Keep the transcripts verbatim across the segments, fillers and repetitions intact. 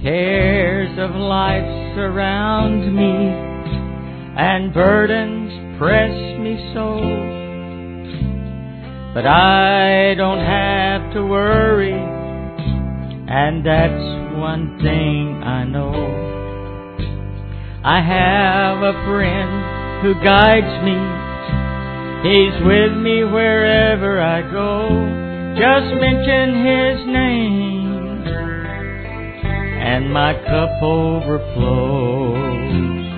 Cares of life surround me, and burdens press me so. But I don't have to worry, and that's one thing I know. I have a friend who guides me. He's with me wherever I go. Just mention His name, and my cup overflows.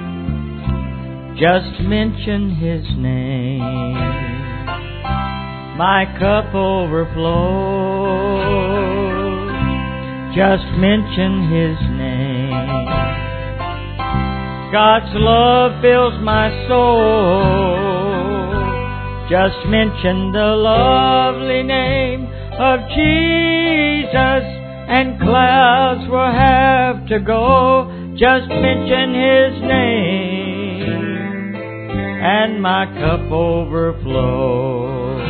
Just mention His name, my cup overflows. Just mention His name. God's love fills my soul. Just mention the lovely name of Jesus, and clouds will have to go. Just mention His name, and my cup overflows.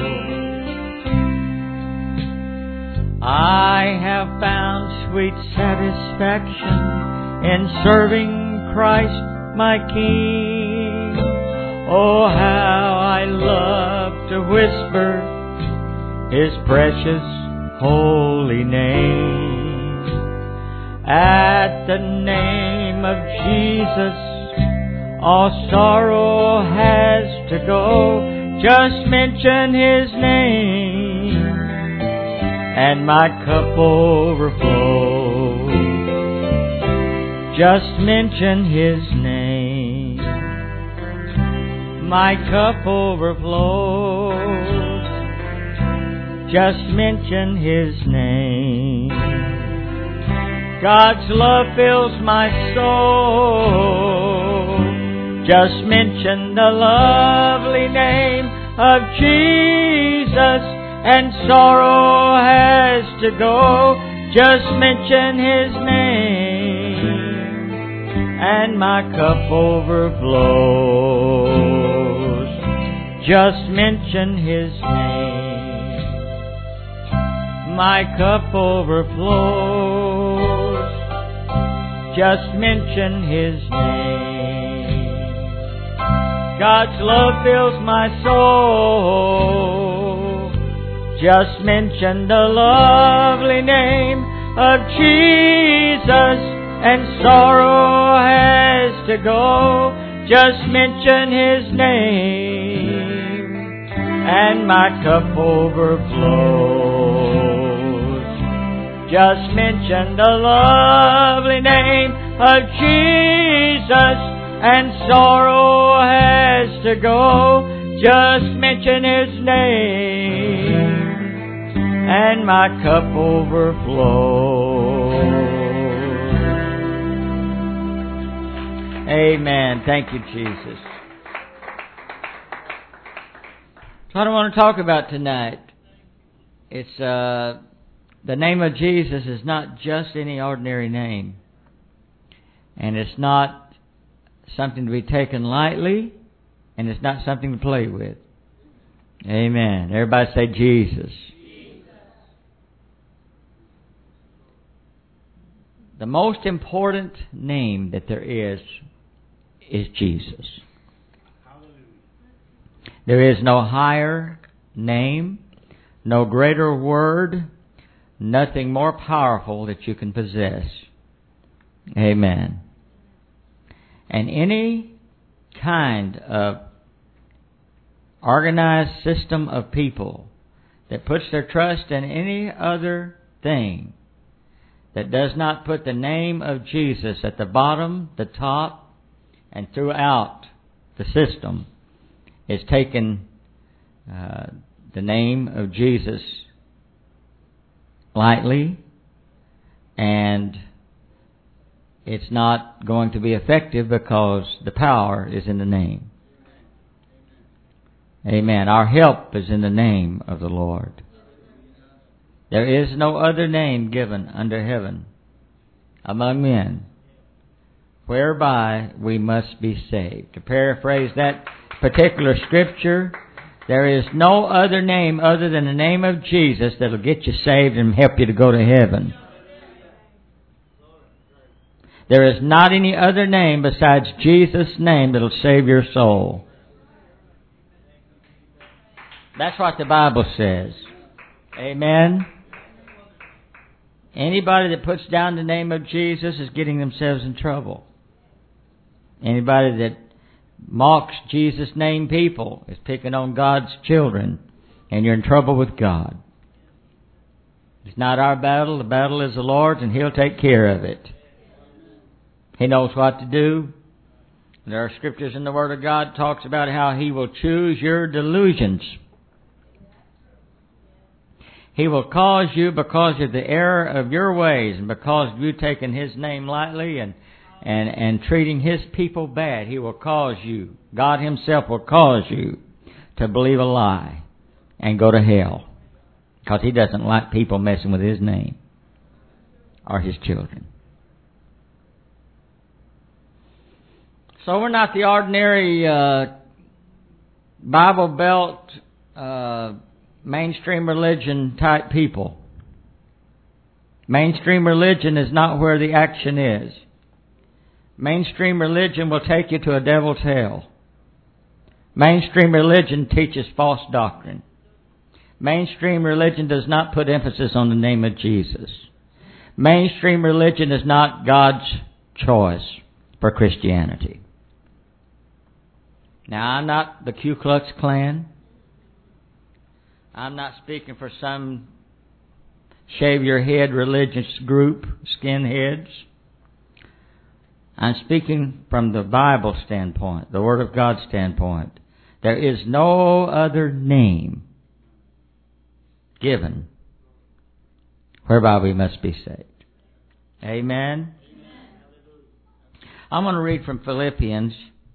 I have found sweet satisfaction in serving Christ my King. Oh, how I love to whisper His precious holy name. At the name of Jesus, all sorrow has to go. Just mention His name, and my cup overflows. Just mention His name, my cup overflows. Just mention His name. God's love fills my soul. Just mention the lovely name of Jesus, and sorrow has to go. Just mention His name, and my cup overflows. Just mention His name, my cup overflows. Just mention His name. God's love fills my soul. Just mention the lovely name of Jesus, and sorrow has to go. Just mention His name, and my cup overflows. Just mention the lovely name of Jesus, and sorrow has to go. Just mention His name, and my cup overflows. Amen. Thank you, Jesus. So what I want to talk about tonight, it's uh, the name of Jesus is not just any ordinary name. And it's not something to be taken lightly, and it's not something to play with. Amen. Everybody say Jesus. Jesus. The most important name that there is is Jesus. There is no higher name, no greater word, nothing more powerful that you can possess. Amen. And any kind of organized system of people that puts their trust in any other thing that does not put the name of Jesus at the bottom, the top, and throughout the system is taking uh, the name of Jesus lightly, and it's not going to be effective because the power is in the name. Amen. Our help is in the name of the Lord. There is no other name given under heaven among men whereby we must be saved. To paraphrase that particular scripture, there is no other name other than the name of Jesus that will get you saved and help you to go to heaven. There is not any other name besides Jesus' name that'll save your soul. That's what the Bible says. Amen. Anybody that puts down the name of Jesus is getting themselves in trouble. Anybody that mocks Jesus' name people is picking on God's children, and you're in trouble with God. It's not our battle. The battle is the Lord's, and He'll take care of it. He knows what to do. There are scriptures in the Word of God that talks about how He will choose your delusions. He will cause you, because of the error of your ways and because of you taking His name lightly and, and, and treating His people bad, He will cause you, God Himself will cause you to believe a lie and go to hell. Because He doesn't like people messing with His name or His children. So we're not the ordinary uh, Bible Belt uh, mainstream religion type people. Mainstream religion is not where the action is. Mainstream religion will take you to a devil's hell. Mainstream religion teaches false doctrine. Mainstream religion does not put emphasis on the name of Jesus. Mainstream religion is not God's choice for Christianity. Now, I'm not the Ku Klux Klan. I'm not speaking for some shave-your-head religious group, skinheads. I'm speaking from the Bible standpoint, the Word of God standpoint. There is no other name given whereby we must be saved. Amen? I'm going to read from Philippians,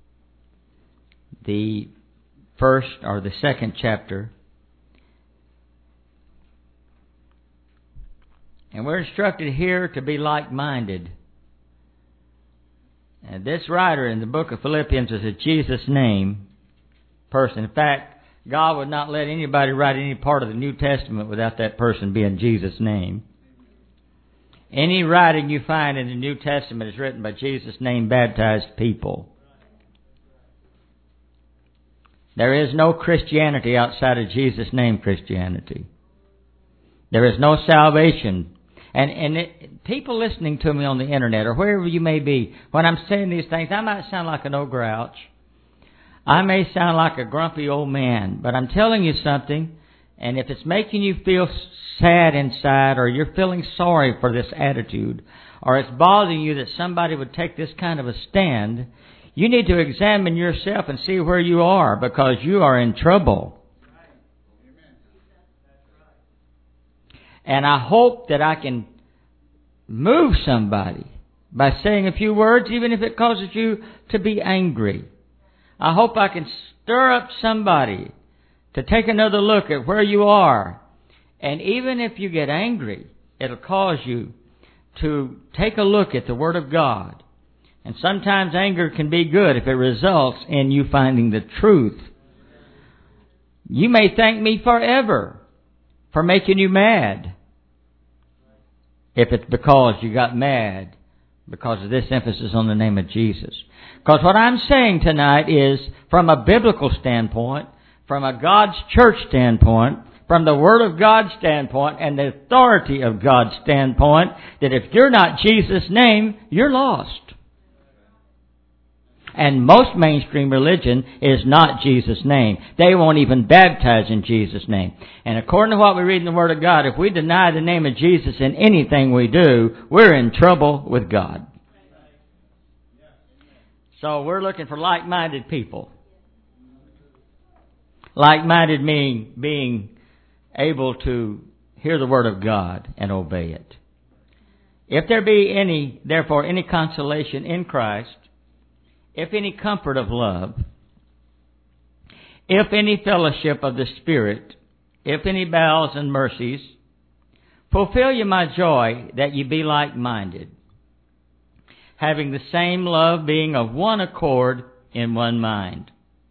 the first or the second chapter. And we're instructed here to be like-minded. And this writer in the book of Philippians is a Jesus name person. In fact, God would not let anybody write any part of the New Testament without that person being Jesus' name. Any writing you find in the New Testament is written by Jesus' name baptized people. There is no Christianity outside of Jesus' name Christianity. There is no salvation. And and it, people listening to me on the internet or wherever you may be, when I'm saying these things, I might sound like an old grouch. I may sound like a grumpy old man, but I'm telling you something, and if it's making you feel sad inside or you're feeling sorry for this attitude or it's bothering you that somebody would take this kind of a stand, you need to examine yourself and see where you are, because you are in trouble. And I hope that I can move somebody by saying a few words, even if it causes you to be angry. I hope I can stir up somebody to take another look at where you are. And even if you get angry, it'll cause you to take a look at the Word of God. And sometimes anger can be good if it results in you finding the truth. You may thank me forever for making you mad, if it's because you got mad because of this emphasis on the name of Jesus. Because what I'm saying tonight is, from a biblical standpoint, from a God's church standpoint, from the Word of God standpoint, and the authority of God's standpoint, that if you're not Jesus' name, you're lost. And most mainstream religion is not Jesus' name. They won't even baptize in Jesus' name. And according to what we read in the Word of God, if we deny the name of Jesus in anything we do, we're in trouble with God. So we're looking for like-minded people. Like-minded meaning being able to hear the Word of God and obey it. If there be any, therefore, any consolation in Christ, if any comfort of love, if any fellowship of the Spirit, if any bowels and mercies, fulfill ye my joy, that ye be like-minded, having the same love, being of one accord in one mind.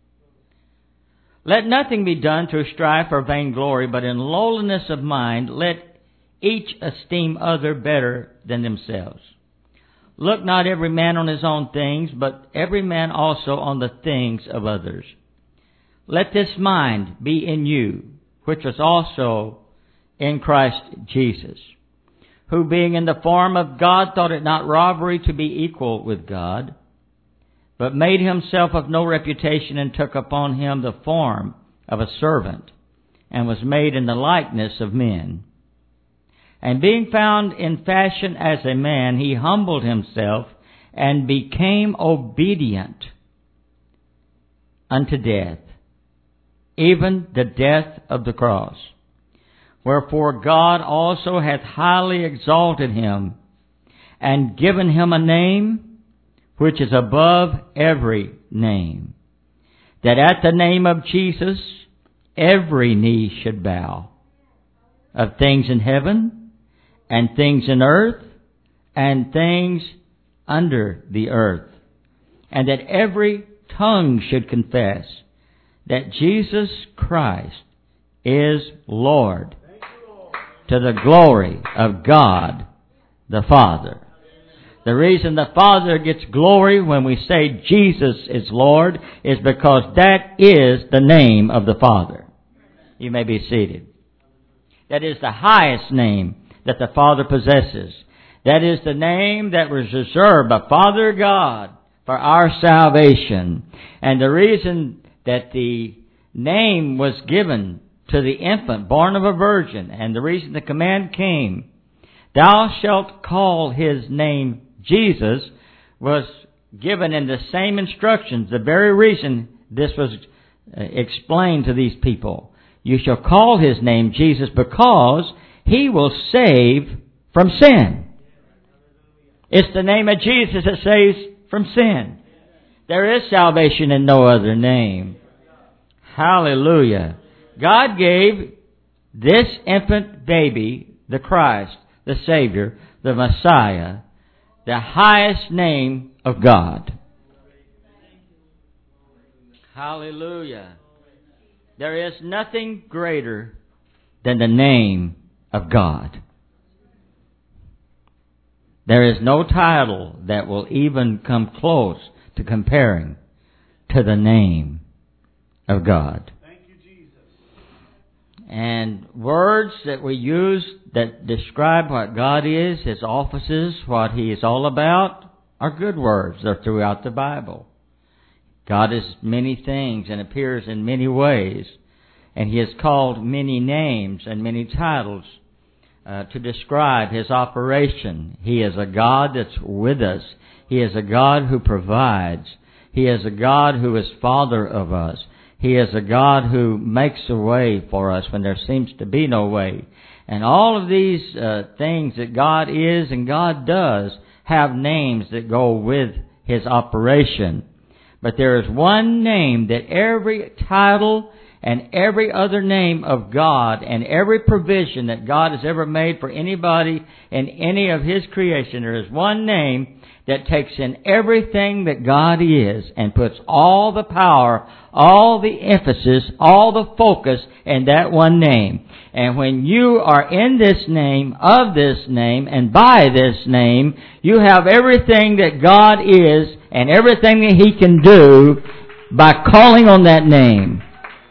Let nothing be done through strife or vainglory, but in lowliness of mind let each esteem other better than themselves. Look not every man on his own things, but every man also on the things of others. Let this mind be in you, which was also in Christ Jesus, who being in the form of God thought it not robbery to be equal with God, but made himself of no reputation, and took upon him the form of a servant, and was made in the likeness of men. And being found in fashion as a man, he humbled himself and became obedient unto death, even the death of the cross. Wherefore God also hath highly exalted him, and given him a name which is above every name, that at the name of Jesus every knee should bow, of things in heaven, and things in earth, and things under the earth, and that every tongue should confess that Jesus Christ is Lord, to the glory of God the Father. The reason the Father gets glory when we say Jesus is Lord is because that is the name of the Father. You may be seated. That is the highest name that the Father possesses. That is the name that was reserved by Father God for our salvation. And the reason that the name was given to the infant born of a virgin, and the reason the command came, thou shalt call his name Jesus, was given in the same instructions. The very reason this was explained to these people. You shall call his name Jesus because he will save from sin. It's the name of Jesus that saves from sin. There is salvation in no other name. Hallelujah. God gave this infant baby, the Christ, the Savior, the Messiah, the highest name of God. Hallelujah. There is nothing greater than the name of God. There is no title that will even come close to comparing to the name of God. Thank you, Jesus. And words that we use that describe what God is, His offices, what He is all about, are good words. They're throughout the Bible. God is many things and appears in many ways. And He has called many names and many titles uh, to describe His operation. He is a God that's with us. He is a God who provides. He is a God who is Father of us. He is a God who makes a way for us when there seems to be no way. And all of these uh, things that God is and God does have names that go with His operation. But there is one name that every title and every other name of God and every provision that God has ever made for anybody in any of His creation, there is one name that takes in everything that God is and puts all the power, all the emphasis, all the focus in that one name. And when you are in this name, of this name, and by this name, you have everything that God is and everything that He can do by calling on that name.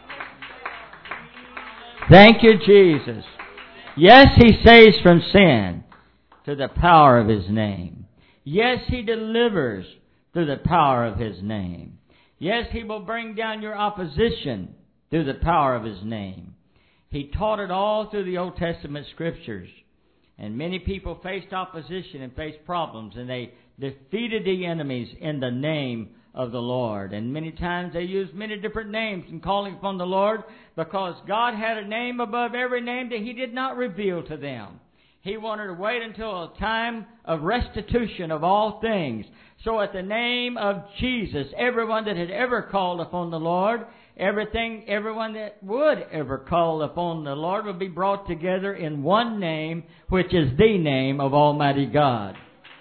Thank you, Jesus. Yes, He saves from sin through the power of His name. Yes, He delivers through the power of His name. Yes, He will bring down your opposition through the power of His name. He taught it all through the Old Testament Scriptures. And many people faced opposition and faced problems, and they defeated the enemies in the name of the Lord. And many times they used many different names in calling upon the Lord, because God had a name above every name that He did not reveal to them. He wanted to wait until a time of restitution of all things. So at the name of Jesus, everyone that had ever called upon the Lord, everything, everyone that would ever call upon the Lord would be brought together in one name, which is the name of Almighty God.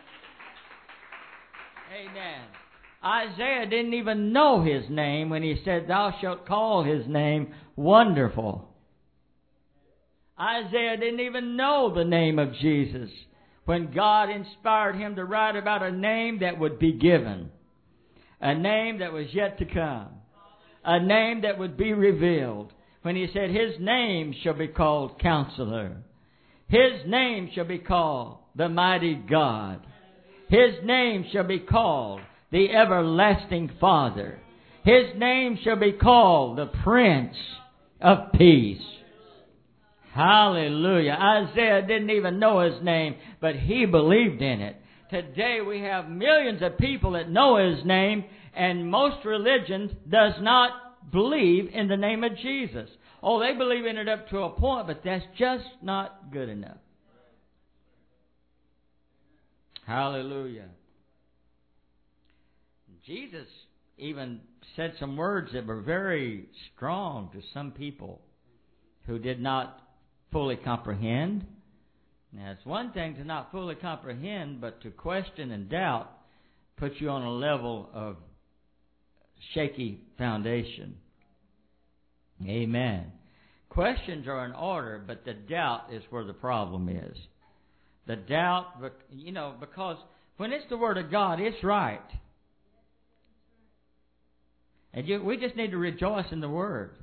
Amen. Isaiah didn't even know His name when he said, thou shalt call His name Wonderful. Isaiah didn't even know the name of Jesus when God inspired him to write about a name that would be given, a name that was yet to come, a name that would be revealed. When he said, His name shall be called Counselor. His name shall be called the Mighty God. His name shall be called the Everlasting Father. His name shall be called the Prince of Peace. Hallelujah. Isaiah didn't even know his name, but he believed in it. Today we have millions of people that know his name, and most religions does not believe in the name of Jesus. Oh, they believe in it up to a point, but that's just not good enough. Hallelujah. Jesus even said some words that were very strong to some people who did not fully comprehend. Now, it's one thing to not fully comprehend, but to question and doubt puts you on a level of shaky foundation. Amen. Questions are in order, but the doubt is where the problem is. The doubt, you know, because when it's the Word of God, it's right. And you, we just need to rejoice in the Word.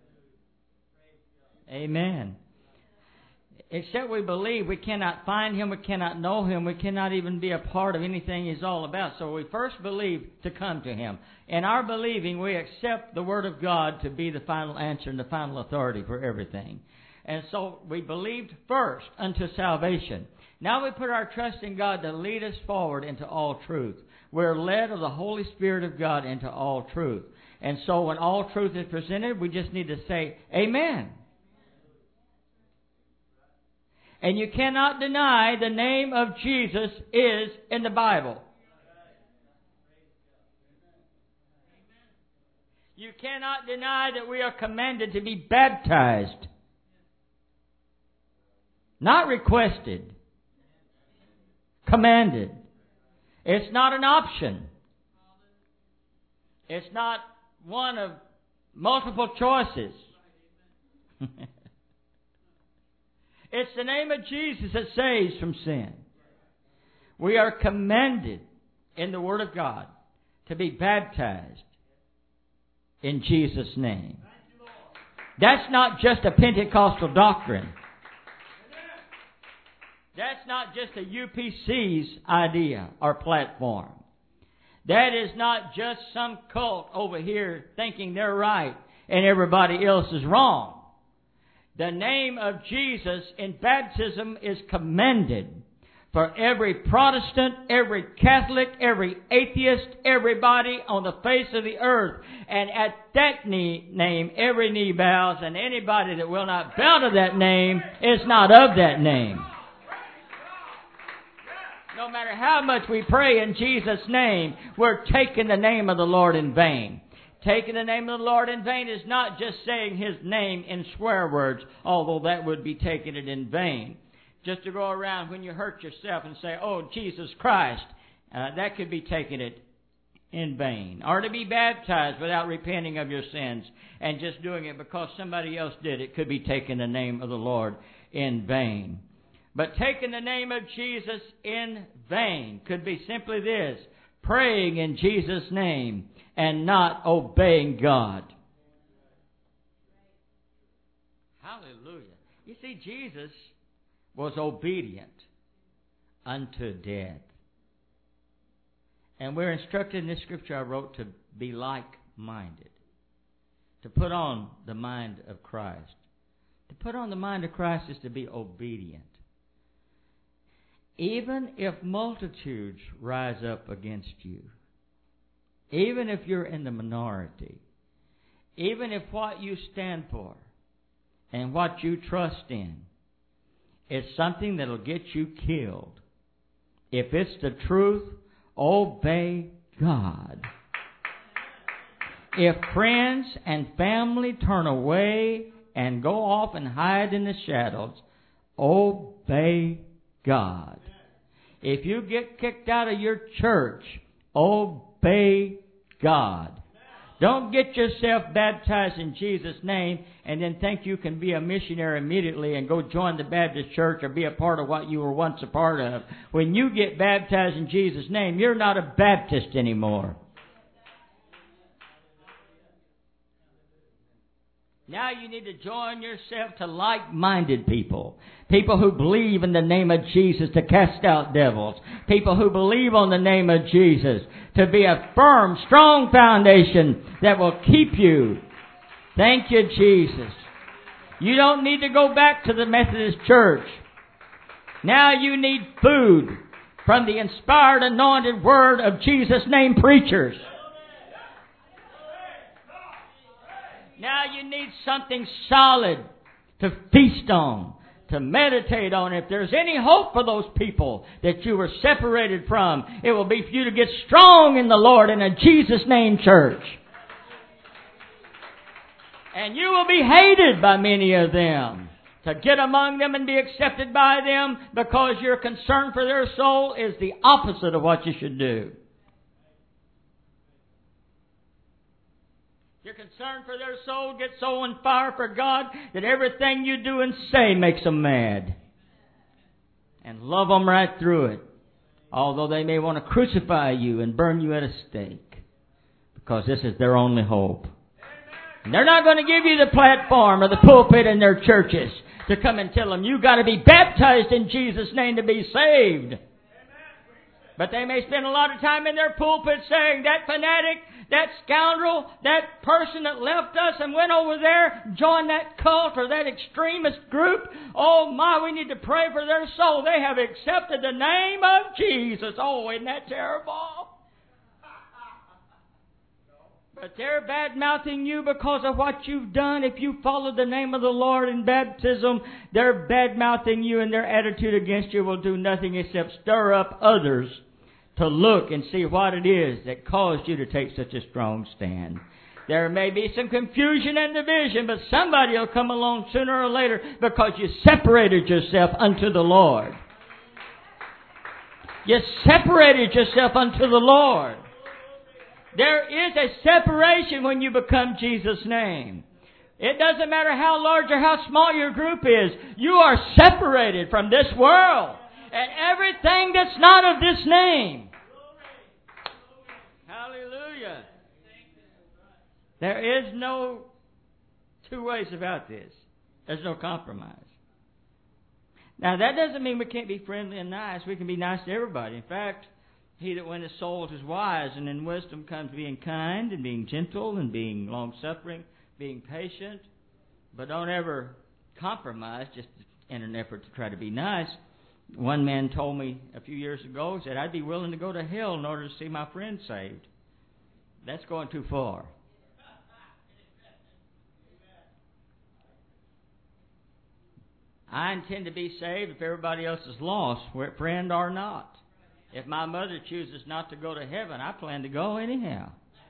Amen. Except we believe, we cannot find Him, we cannot know Him, we cannot even be a part of anything He's all about. So we first believe to come to Him. In our believing, we accept the Word of God to be the final answer and the final authority for everything. And so we believed first unto salvation. Now we put our trust in God to lead us forward into all truth. We're led of the Holy Spirit of God into all truth. And so when all truth is presented, we just need to say, Amen. And you cannot deny the name of Jesus is in the Bible. You cannot deny that we are commanded to be baptized. Not requested. Commanded. It's not an option. It's not one of multiple choices. It's the name of Jesus that saves from sin. We are commanded in the Word of God to be baptized in Jesus' name. That's not just a Pentecostal doctrine. That's not just a U P C's idea or platform. That is not just some cult over here thinking they're right and everybody else is wrong. The name of Jesus in baptism is commended for every Protestant, every Catholic, every atheist, everybody on the face of the earth. And at that knee, name, every knee bows, and anybody that will not bow to that name is not of that name. No matter how much we pray in Jesus' name, we're taking the name of the Lord in vain. Taking the name of the Lord in vain is not just saying His name in swear words, although that would be taking it in vain. Just to go around when you hurt yourself and say, oh, Jesus Christ, uh, that could be taking it in vain. Or to be baptized without repenting of your sins and just doing it because somebody else did it could be taking the name of the Lord in vain. But taking the name of Jesus in vain could be simply this: praying in Jesus' name and not obeying God. Hallelujah. You see, Jesus was obedient unto death. And we're instructed in this scripture I wrote to be like-minded. To put on the mind of Christ. To put on the mind of Christ is to be obedient. Even if multitudes rise up against you, even if you're in the minority, even if what you stand for and what you trust in is something that'll get you killed, if it's the truth, obey God. If friends and family turn away and go off and hide in the shadows, obey God. If you get kicked out of your church, obey God. Don't get yourself baptized in Jesus' name and then think you can be a missionary immediately and go join the Baptist church or be a part of what you were once a part of. When you get baptized in Jesus' name, you're not a Baptist anymore. Now you need to join yourself to like-minded people. People who believe in the name of Jesus to cast out devils. People who believe on the name of Jesus to be a firm, strong foundation that will keep you. Thank you, Jesus. You don't need to go back to the Methodist Church. Now you need food from the inspired, anointed Word of Jesus' name preachers. Now you need something solid to feast on, to meditate on. If there's any hope for those people that you were separated from, it will be for you to get strong in the Lord in a Jesus name church. And you will be hated by many of them. To get among them and be accepted by them because your concern for their soul is the opposite of what you should do. Your concern for their soul gets so on fire for God that everything you do and say makes them mad. And love them right through it. Although they may want to crucify you and burn you at a stake. Because this is their only hope. And they're not going to give you the platform or the pulpit in their churches to come and tell them you got to be baptized in Jesus' name to be saved. But they may spend a lot of time in their pulpit saying that fanatic, that scoundrel, that person that left us and went over there, joined that cult or that extremist group. Oh my, we need to pray for their soul. They have accepted the name of Jesus. Oh, isn't that terrible? But they're bad-mouthing you because of what you've done. If you follow the name of the Lord in baptism, they're bad-mouthing you, and their attitude against you will do nothing except stir up others to look and see what it is that caused you to take such a strong stand. There may be some confusion and division, but somebody will come along sooner or later because you separated yourself unto the Lord. You separated yourself unto the Lord. There is a separation when you become Jesus' name. It doesn't matter how large or how small your group is. You are separated from this world and everything that's not of this name. Hallelujah. There is no two ways about this. There's no compromise. Now that doesn't mean we can't be friendly and nice. We can be nice to everybody. In fact, he that winneth souls is wise, and in wisdom comes being kind and being gentle and being long-suffering, being patient. But don't ever compromise just in an effort to try to be nice. One man told me a few years ago, he said, I'd be willing to go to hell in order to see my friend saved. That's going too far. I intend to be saved if everybody else is lost, friend or not. If my mother chooses not to go to heaven, I plan to go anyhow.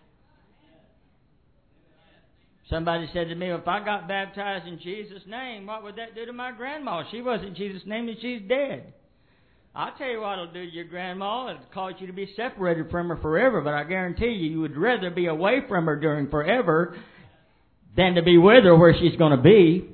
Somebody said to me, if I got baptized in Jesus' name, what would that do to my grandma? She wasn't Jesus' name and she's dead. I'll tell you what it'll do to your grandma. It'll cause you to be separated from her forever, but I guarantee you, you would rather be away from her during forever than to be with her where she's going to be.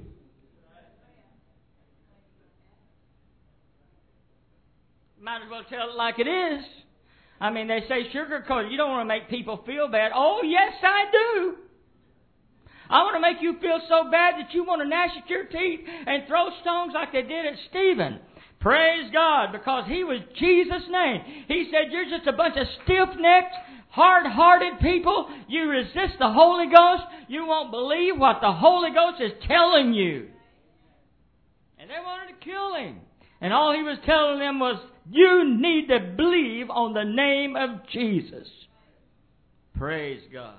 Might as well tell it like it is. I mean, they say sugarcoat. You don't want to make people feel bad. Oh, yes, I do. I want to make you feel so bad that you want to gnash at your teeth and throw stones like they did at Stephen. Praise God, because he was Jesus' name. He said, you're just a bunch of stiff-necked, hard-hearted people. You resist the Holy Ghost. You won't believe what the Holy Ghost is telling you. And they wanted to kill him. And all he was telling them was, you need to believe on the name of Jesus. Praise God.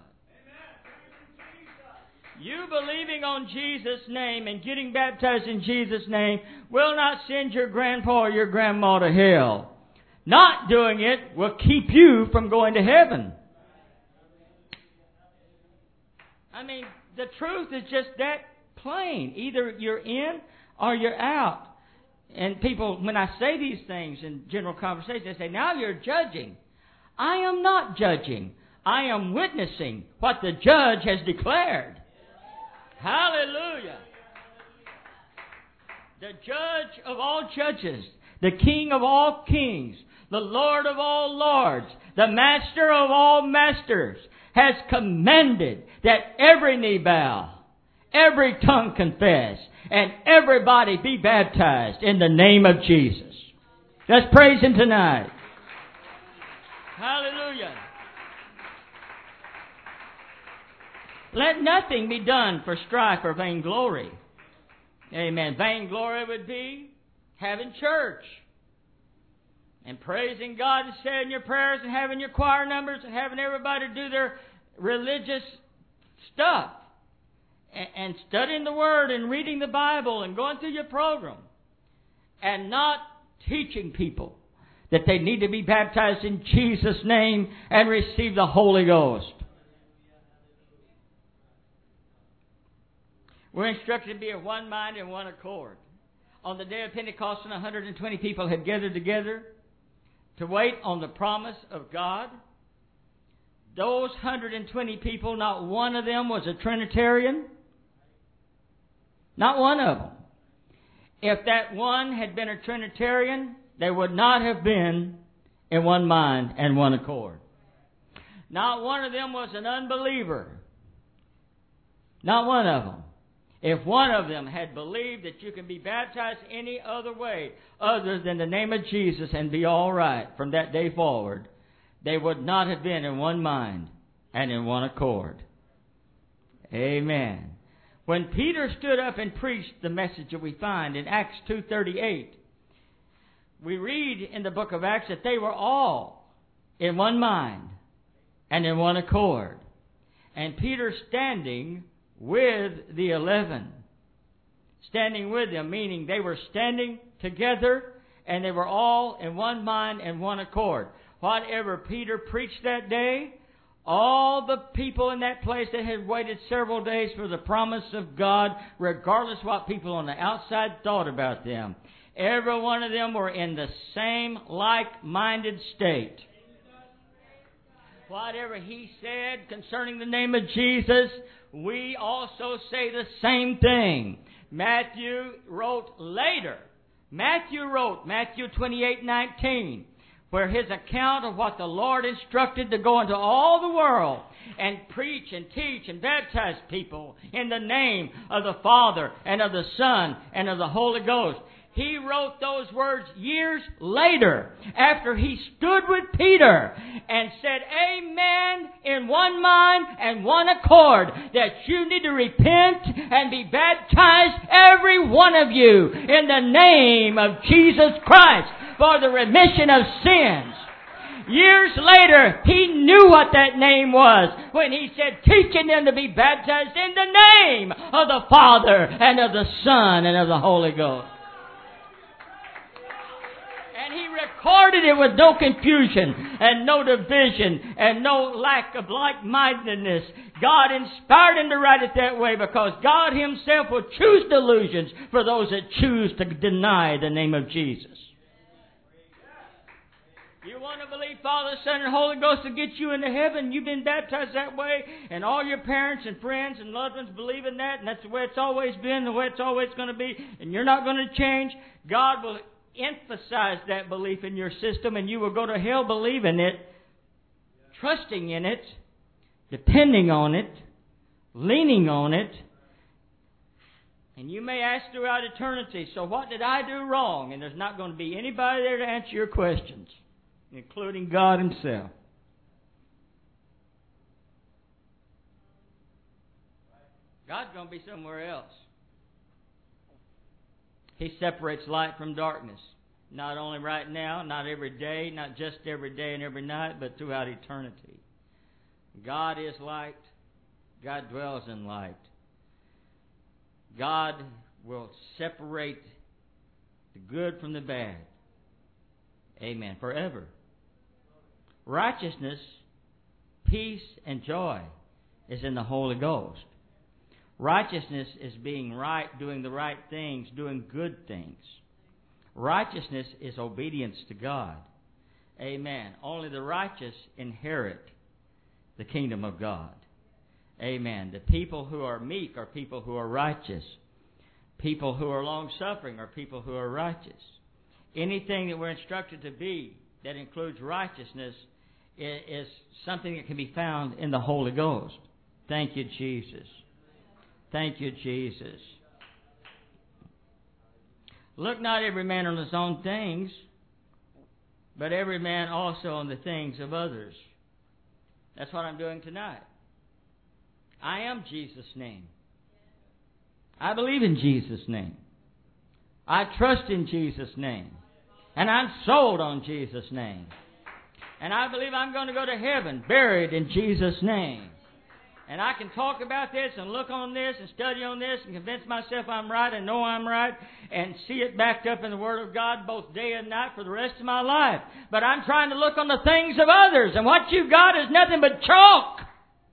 You believing on Jesus' name and getting baptized in Jesus' name will not send your grandpa or your grandma to hell. Not doing it will keep you from going to heaven. I mean, the truth is just that plain. Either you're in or you're out. And people, when I say these things in general conversation, they say, now you're judging. I am not judging. I am witnessing what the judge has declared. Hallelujah. The judge of all judges, the King of all kings, the Lord of all lords, the Master of all masters, has commanded that every knee bow, every tongue confess, and everybody be baptized in the name of Jesus. Let's praise Him tonight. Hallelujah. Let nothing be done for strife or vainglory. Amen. Vainglory would be having church and praising God and saying your prayers and having your choir numbers and having everybody do their religious stuff and, and studying the Word and reading the Bible and going through your program and not teaching people that they need to be baptized in Jesus' name and receive the Holy Ghost. We're instructed to be of one mind and one accord. On the day of Pentecost, one hundred twenty people had gathered together to wait on the promise of God. Those one hundred twenty people, not one of them was a Trinitarian. Not one of them. If that one had been a Trinitarian, they would not have been in one mind and one accord. Not one of them was an unbeliever. Not one of them. If one of them had believed that you can be baptized any other way other than the name of Jesus and be all right from that day forward, they would not have been in one mind and in one accord. Amen. When Peter stood up and preached the message that we find in Acts two thirty-eight, we read in the book of Acts that they were all in one mind and in one accord. And Peter standing with the eleven. Standing with them, meaning they were standing together and they were all in one mind and one accord. Whatever Peter preached that day, all the people in that place that had waited several days for the promise of God, regardless what people on the outside thought about them, every one of them were in the same like-minded state. Whatever he said concerning the name of Jesus, we also say the same thing. Matthew wrote later. Matthew wrote, Matthew twenty-eight nineteen, where his account of what the Lord instructed to go into all the world and preach and teach and baptize people in the name of the Father and of the Son and of the Holy Ghost. He wrote those words years later after he stood with Peter and said, amen, in one mind and one accord, that you need to repent and be baptized, every one of you, in the name of Jesus Christ for the remission of sins. Years later, he knew what that name was when he said, teaching them to be baptized in the name of the Father and of the Son and of the Holy Ghost. And he recorded it with no confusion and no division and no lack of like-mindedness. God inspired him to write it that way because God Himself will choose delusions for those that choose to deny the name of Jesus. You want to believe Father, Son, and Holy Ghost to get you into heaven? You've been baptized that way, and all your parents and friends and loved ones believe in that, and that's the way it's always been, the way it's always going to be, and you're not going to change. God will emphasize that belief in your system, and you will go to hell believing it, trusting in it, depending on it, leaning on it. And you may ask throughout eternity, so what did I do wrong? And there's not going to be anybody there to answer your questions, including God Himself. God's going to be somewhere else. He separates light from darkness. Not only right now, not every day, not just every day and every night, but throughout eternity. God is light. God dwells in light. God will separate the good from the bad. Amen. Forever. Righteousness, peace, and joy is in the Holy Ghost. Righteousness is being right, doing the right things, doing good things. Righteousness is obedience to God. Amen. Only the righteous inherit the kingdom of God. Amen. The people who are meek are people who are righteous. People who are long-suffering are people who are righteous. Anything that we're instructed to be that includes righteousness is, is something that can be found in the Holy Ghost. Thank you, Jesus. Thank you, Jesus. Look not every man on his own things, but every man also on the things of others. That's what I'm doing tonight. I am Jesus' name. I believe in Jesus' name. I trust in Jesus' name. And I'm sold on Jesus' name. And I believe I'm going to go to heaven buried in Jesus' name. And I can talk about this and look on this and study on this and convince myself I'm right and know I'm right and see it backed up in the Word of God both day and night for the rest of my life. But I'm trying to look on the things of others, and what you've got is nothing but chalk.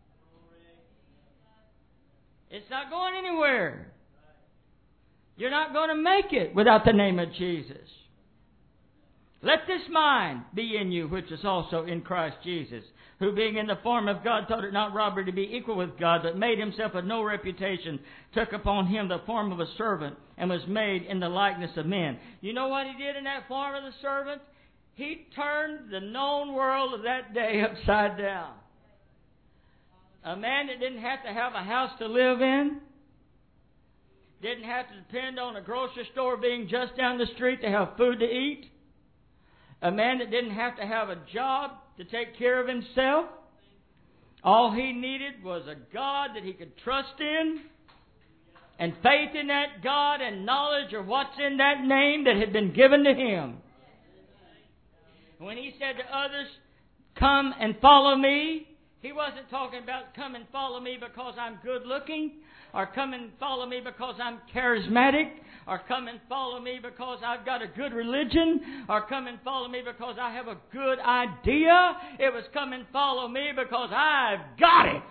It's not going anywhere. You're not going to make it without the name of Jesus. Let this mind be in you, which is also in Christ Jesus, who being in the form of God thought it not robbery to be equal with God, but made himself of no reputation, took upon him the form of a servant, and was made in the likeness of men. You know what he did in that form of the servant? He turned the known world of that day upside down. A man that didn't have to have a house to live in, didn't have to depend on a grocery store being just down the street to have food to eat. A man that didn't have to have a job to take care of himself. All he needed was a God that he could trust in, and faith in that God, and knowledge of what's in that name that had been given to him. When he said to others, "Come and follow me," he wasn't talking about come and follow me because I'm good looking, or come and follow me because I'm charismatic, or come and follow me because I've got a good religion, or come and follow me because I have a good idea. It was come and follow me because I've got it.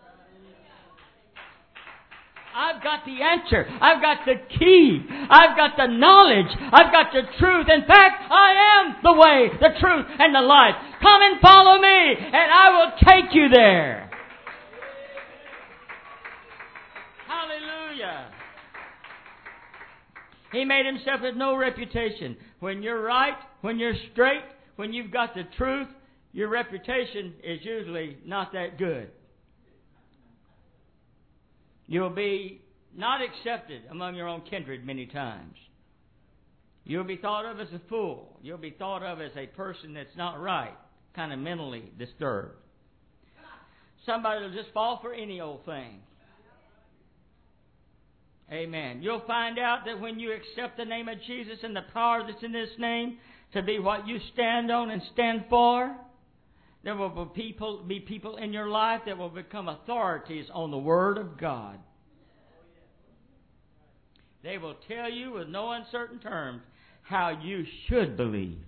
I've got the answer. I've got the key. I've got the knowledge. I've got the truth. In fact, I am the way, the truth, and the life. Come and follow me, and I will take you there. Hallelujah. He made himself with no reputation. When you're right, when you're straight, when you've got the truth, your reputation is usually not that good. You'll be not accepted among your own kindred many times. You'll be thought of as a fool. You'll be thought of as a person that's not right, kind of mentally disturbed. Somebody will just fall for any old thing. Amen. You'll find out that when you accept the name of Jesus and the power that's in this name to be what you stand on and stand for, there will be people, be people in your life that will become authorities on the Word of God. They will tell you with no uncertain terms how you should believe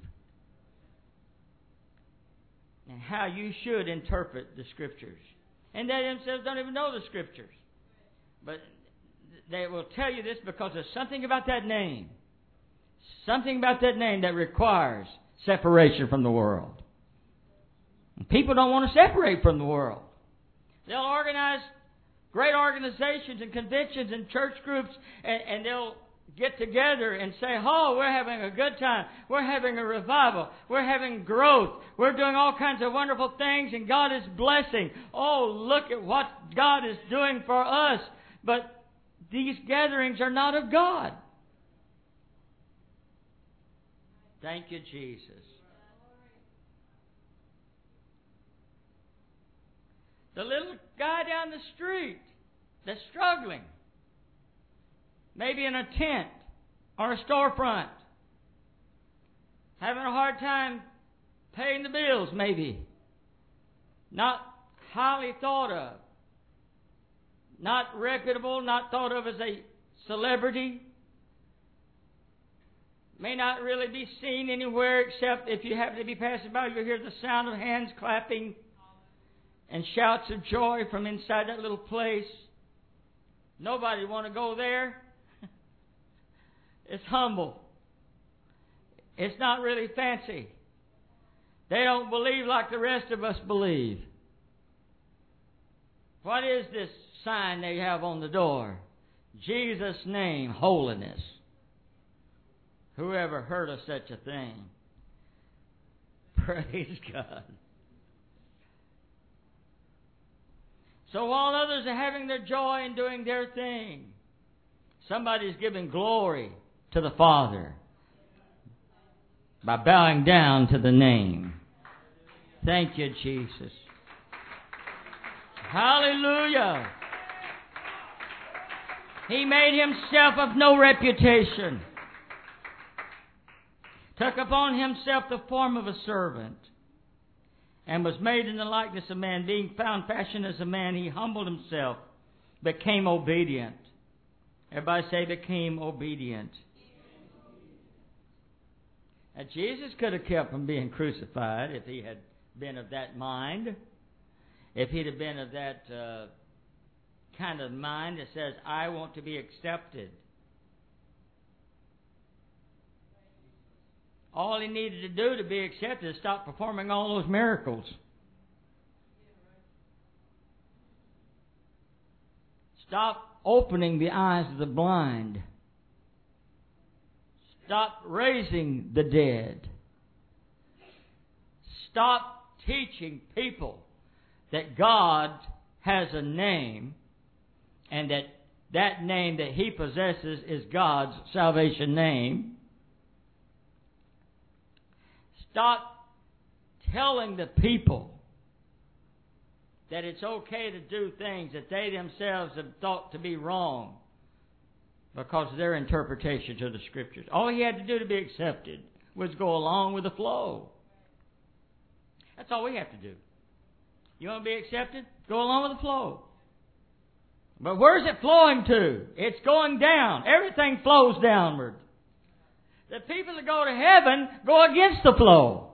and how you should interpret the Scriptures. And they themselves don't even know the Scriptures. But they will tell you this because there's something about that name. Something about that name that requires separation from the world. People don't want to separate from the world. They'll organize great organizations and conventions and church groups, and, and they'll get together and say, "Oh, we're having a good time. We're having a revival. We're having growth. We're doing all kinds of wonderful things, and God is blessing. Oh, look at what God is doing for us." But these gatherings are not of God. Thank you, Jesus. The little guy down the street that's struggling, maybe in a tent or a storefront, having a hard time paying the bills, maybe, not highly thought of, not reputable, not thought of as a celebrity, may not really be seen anywhere except if you happen to be passing by, you'll hear the sound of hands clapping and shouts of joy from inside that little place. Nobody want to go there. It's humble. It's not really fancy. They don't believe like the rest of us believe. What is this sign they have on the door? Jesus' name, holiness. Whoever heard of such a thing? Praise God. So while others are having their joy and doing their thing, somebody's giving glory to the Father by bowing down to the name. Thank you, Jesus. Hallelujah. He made himself of no reputation, took upon himself the form of a servant, and was made in the likeness of man. Being found fashioned as a man, he humbled himself, became obedient. Everybody say, became obedient. Now, Jesus could have kept from being crucified if he had been of that mind. If he'd have been of that uh, kind of mind that says, I want to be accepted. All he needed to do to be accepted is stop performing all those miracles. Stop opening the eyes of the blind. Stop raising the dead. Stop teaching people that God has a name and that that name that he possesses is God's salvation name. Stop telling the people that it's okay to do things that they themselves have thought to be wrong because of their interpretations of the Scriptures. All he had to do to be accepted was go along with the flow. That's all we have to do. You want to be accepted? Go along with the flow. But where's it flowing to? It's going down. Everything flows downward. The people that go to heaven go against the flow.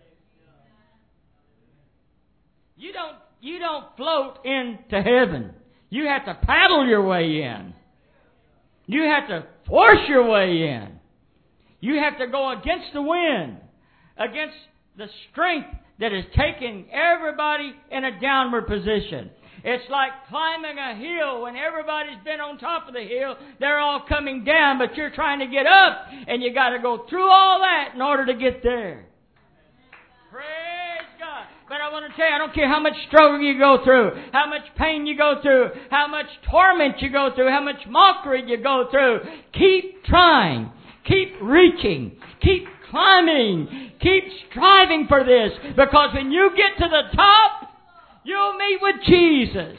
You don't, you don't float into heaven. You have to paddle your way in. You have to force your way in. You have to go against the wind, against the strength that is taking everybody in a downward position. It's like climbing a hill. When everybody's been on top of the hill, they're all coming down, but you're trying to get up, and you got to go through all that in order to get there. Praise God. But I want to tell you, I don't care how much struggle you go through, how much pain you go through, how much torment you go through, how much mockery you go through. Keep trying. Keep reaching. Keep climbing. Keep striving for this. Because when you get to the top, you'll meet with Jesus.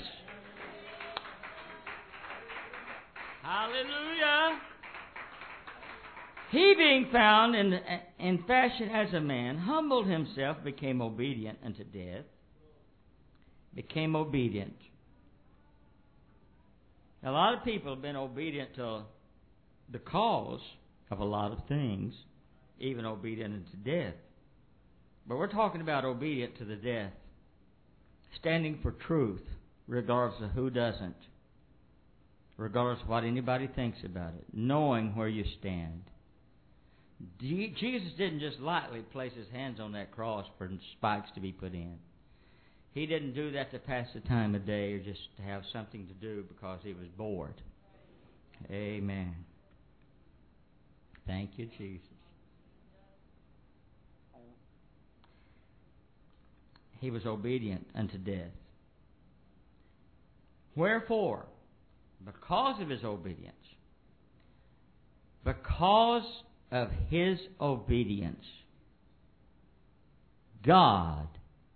Hallelujah. He, being found in, in fashion as a man, humbled himself, became obedient unto death. Became obedient. A lot of people have been obedient to the cause of a lot of things, even obedient unto death. But we're talking about obedient to the death. Standing for truth, regardless of who doesn't. Regardless of what anybody thinks about it. Knowing where you stand. Jesus didn't just lightly place his hands on that cross for spikes to be put in. He didn't do that to pass the time of day or just to have something to do because he was bored. Amen. Thank you, Jesus. He was obedient unto death. Wherefore, because of his obedience, because of his obedience, God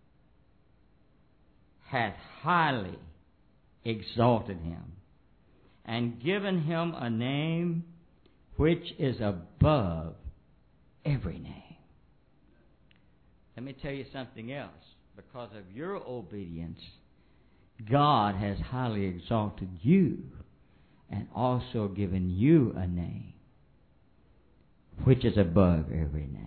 hath highly exalted him and given him a name which is above every name. Let me tell you something else. Because of your obedience, God has highly exalted you and also given you a name which is above every name.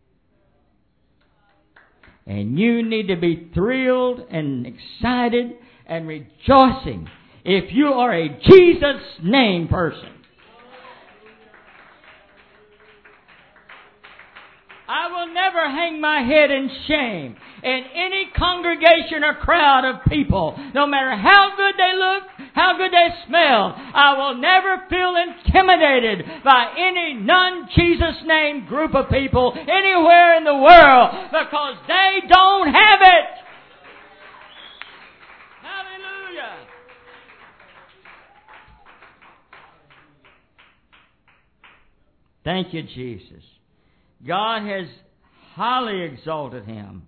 And you need to be thrilled and excited and rejoicing if you are a Jesus name person. I will never hang my head in shame in any congregation or crowd of people, no matter how good they look, how good they smell, I will never feel intimidated by any non-Jesus name group of people anywhere in the world, because they don't have it. Hallelujah. Thank you, Jesus. God has highly exalted him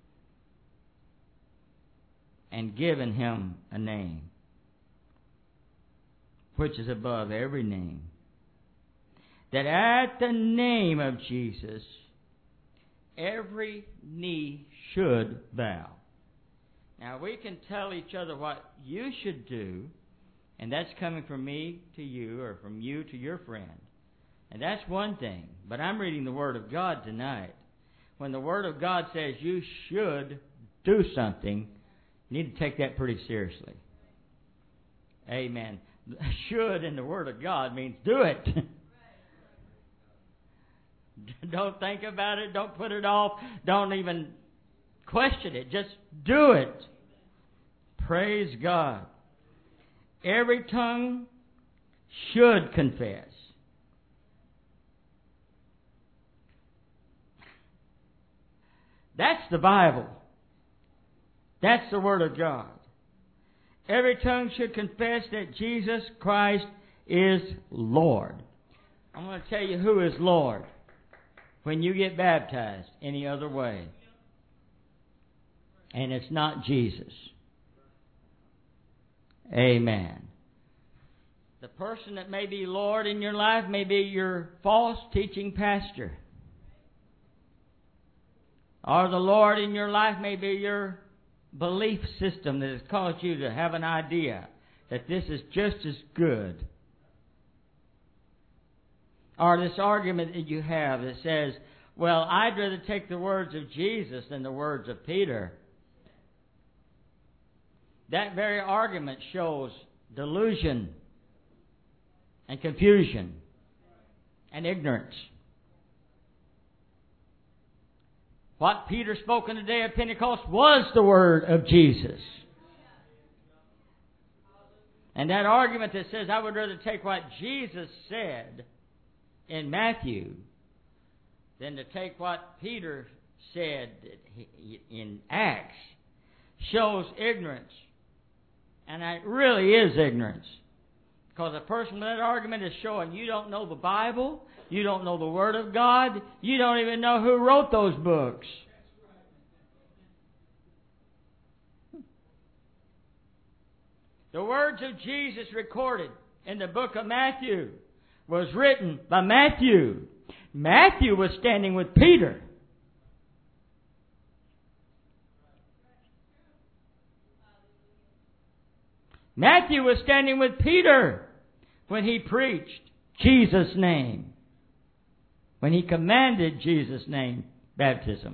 and given him a name which is above every name, that at the name of Jesus every knee should bow. Now, we can tell each other what you should do, and that's coming from me to you, or from you to your friend. And that's one thing. But I'm reading the Word of God tonight. When the Word of God says you should do something, you need to take that pretty seriously. Amen. Should in the Word of God means do it. Don't think about it. Don't put it off. Don't even question it. Just do it. Praise God. Every tongue should confess. That's the Bible. That's the Word of God. Every tongue should confess that Jesus Christ is Lord. I'm going to tell you who is Lord when you get baptized any other way. And it's not Jesus. Amen. The person that may be Lord in your life may be your false teaching pastor. Or the Lord in your life may be your belief system that has caused you to have an idea that this is just as good. Or this argument that you have that says, well, I'd rather take the words of Jesus than the words of Peter. That very argument shows delusion and confusion and ignorance. What Peter spoke on the day of Pentecost was the word of Jesus. And that argument that says, I would rather take what Jesus said in Matthew than to take what Peter said in Acts, shows ignorance. And it really is ignorance. Because a person with that argument is showing you don't know the Bible, you don't know the Word of God, you don't even know who wrote those books. The words of Jesus recorded in the book of Matthew was written by Matthew. Matthew was standing with Peter. Matthew was standing with Peter when he preached Jesus' name, when he commanded Jesus' name baptism.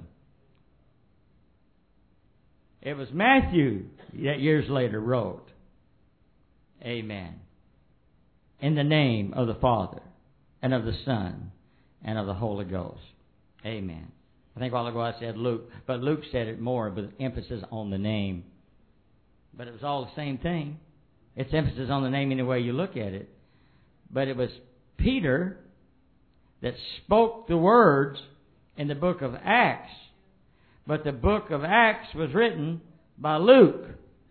It was Matthew that years later wrote, Amen, in the name of the Father and of the Son and of the Holy Ghost. Amen. I think a while ago I said Luke, but Luke said it more with emphasis on the name. But it was all the same thing. It's emphasis on the name any way you look at it. But it was Peter that spoke the words in the book of Acts. But the book of Acts was written by Luke.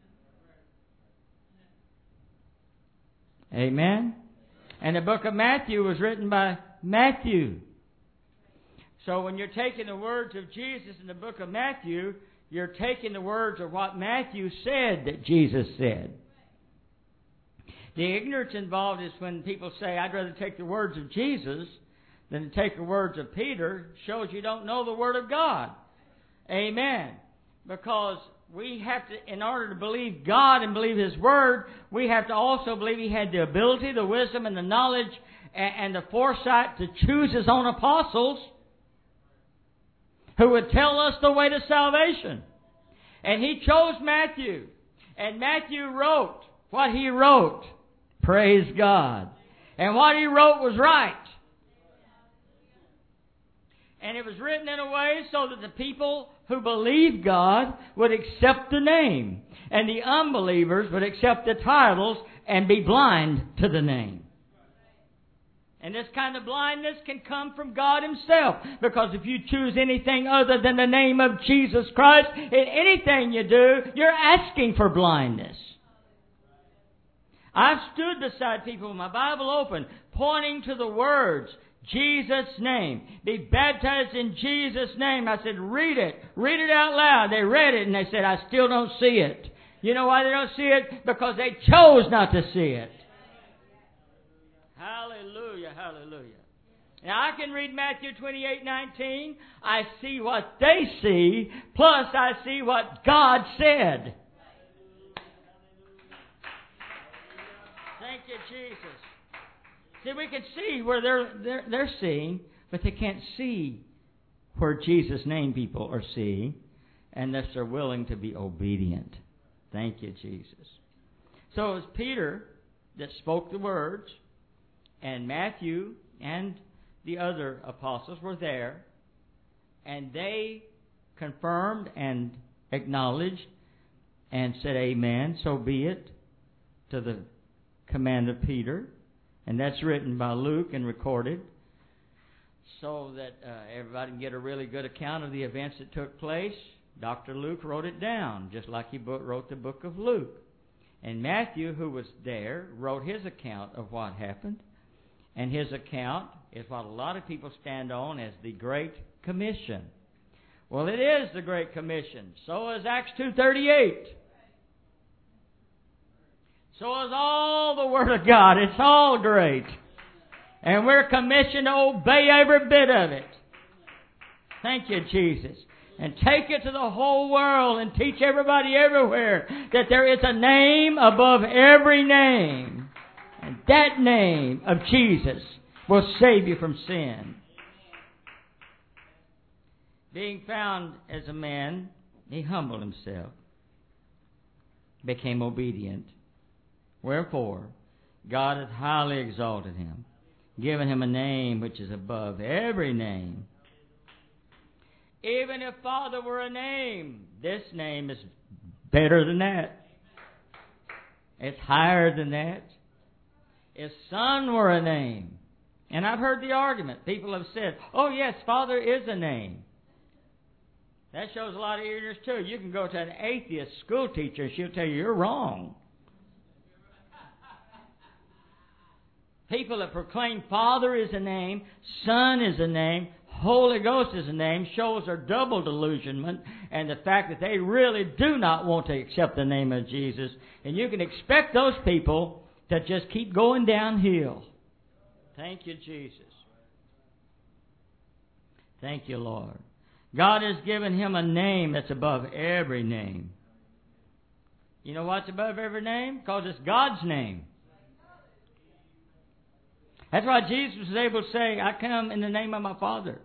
Amen? And the book of Matthew was written by Matthew. So when you're taking the words of Jesus in the book of Matthew, you're taking the words of what Matthew said that Jesus said. The ignorance involved is when people say, I'd rather take the words of Jesus than to take the words of Peter. Shows you don't know the Word of God. Amen. Because we have to, in order to believe God and believe His Word, we have to also believe He had the ability, the wisdom, and the knowledge, and the foresight to choose His own apostles who would tell us the way to salvation. And He chose Matthew. And Matthew wrote what he wrote. Praise God. And what he wrote was right. And it was written in a way so that the people who believed God would accept the name. And the unbelievers would accept the titles and be blind to the name. And this kind of blindness can come from God Himself. Because if you choose anything other than the name of Jesus Christ in anything you do, you're asking for blindness. I've stood beside people with my Bible open, pointing to the words, Jesus' name. Be baptized in Jesus' name. I said, read it. Read it out loud. They read it and they said, I still don't see it. You know why they don't see it? Because they chose not to see it. Hallelujah, hallelujah. Now I can read Matthew twenty-eight nineteen. I see what they see, plus I see what God said. Thank you, Jesus. See, we can see where they're, they're, they're seeing, but they can't see where Jesus' name people are seeing unless they're willing to be obedient. Thank you, Jesus. So it was Peter that spoke the words, and Matthew and the other apostles were there, and they confirmed and acknowledged and said, Amen, so be it, to the command of Peter. And that's written by Luke and recorded so that uh, everybody can get a really good account of the events that took place. Doctor Luke wrote it down, just like he wrote the book of Luke. And Matthew, who was there, wrote his account of what happened. And his account is what a lot of people stand on as the Great Commission. Well, it is the Great Commission. So is Acts two thirty-eight. So is all the Word of God. It's all great. And we're commissioned to obey every bit of it. Thank you, Jesus. And take it to the whole world and teach everybody everywhere that there is a name above every name. And that name of Jesus will save you from sin. Being found as a man, he humbled himself, became obedient. Wherefore, God hath highly exalted him, given him a name which is above every name. Even if Father were a name, this name is better than that. It's higher than that. If Son were a name, and I've heard the argument, people have said, oh yes, Father is a name. That shows a lot of ignorance too. You can go to an atheist school teacher and she'll tell you you're wrong. People that proclaim Father is a name, Son is a name, Holy Ghost is a name, shows their double delusionment and the fact that they really do not want to accept the name of Jesus. And you can expect those people to just keep going downhill. Thank you, Jesus. Thank you, Lord. God has given him a name that's above every name. You know what's above every name? Because it's God's name. That's why Jesus was able to say, I come in the name of my Father.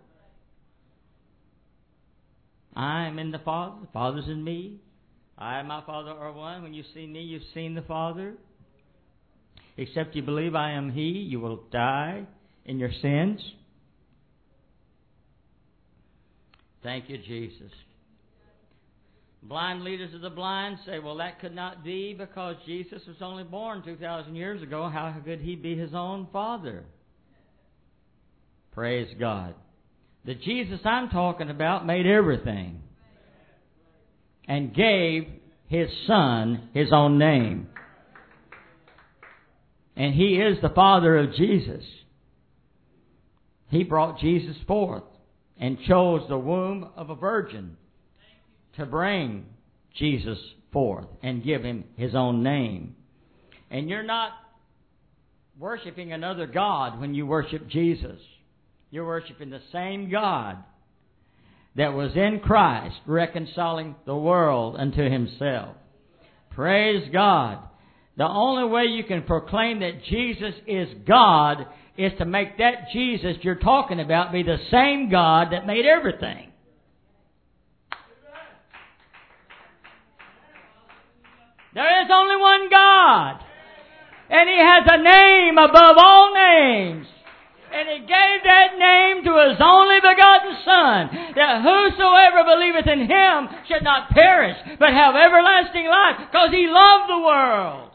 I am in the Father. The Father's in me. I and my Father are one. When you see me, you've seen the Father. Except you believe I am He, you will die in your sins. Thank you, Jesus. Blind leaders of the blind say, well, that could not be because Jesus was only born two thousand years ago. How could He be His own Father? Praise God. The Jesus I'm talking about made everything and gave His Son His own name. And He is the Father of Jesus. He brought Jesus forth and chose the womb of a virgin to bring Jesus forth and give Him His own name. And you're not worshiping another God when you worship Jesus. You're worshiping the same God that was in Christ, reconciling the world unto Himself. Praise God. The only way you can proclaim that Jesus is God is to make that Jesus you're talking about be the same God that made everything. There is only one God. And He has a name above all names. And He gave that name to His only begotten Son, that whosoever believeth in Him should not perish, but have everlasting life, because He loved the world.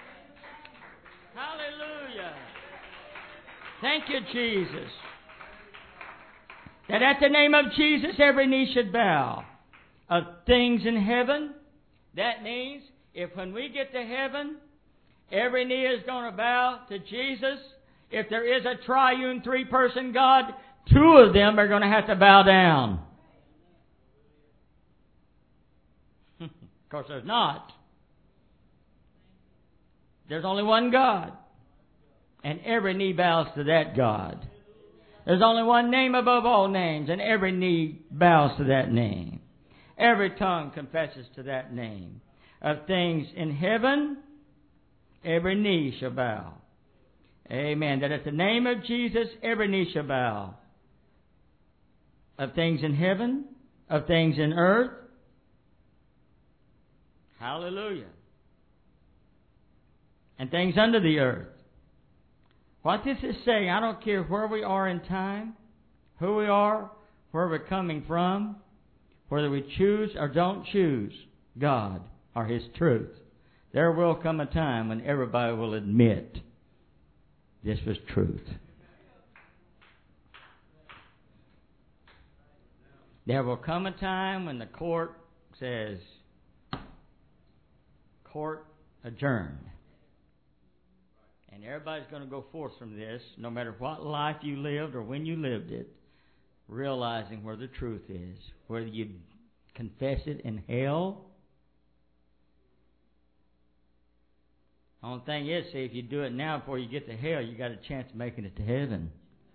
Hallelujah. Thank you, Jesus. That at the name of Jesus every knee should bow. Of things in heaven, that means if when we get to heaven, every knee is going to bow to Jesus. If there is a triune three-person God, two of them are going to have to bow down. Of course, there's not. There's only one God. And every knee bows to that God. There's only one name above all names, and every knee bows to that name. Every tongue confesses to that name. Of things in heaven, every knee shall bow. Amen. That at the name of Jesus, every knee shall bow. Of things in heaven, of things in earth. Hallelujah. And things under the earth. What this is saying, I don't care where we are in time, who we are, where we're coming from, whether we choose or don't choose God or His truth. There will come a time when everybody will admit this was truth. There will come a time when the court says, court adjourned. And everybody's going to go forth from this, no matter what life you lived or when you lived it, realizing where the truth is. Whether you confess it in hell. The only thing is, see, if you do it now before you get to hell, you got a chance of making it to heaven.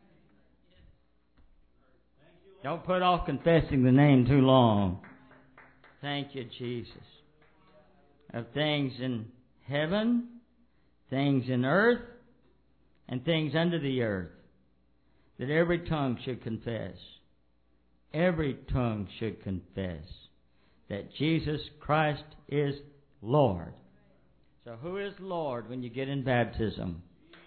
Don't put off confessing the name too long. Thank you, Jesus. Of things in heaven, things in earth, and things under the earth, that every tongue should confess. Every tongue should confess that Jesus Christ is Lord. So who is Lord when you get in baptism?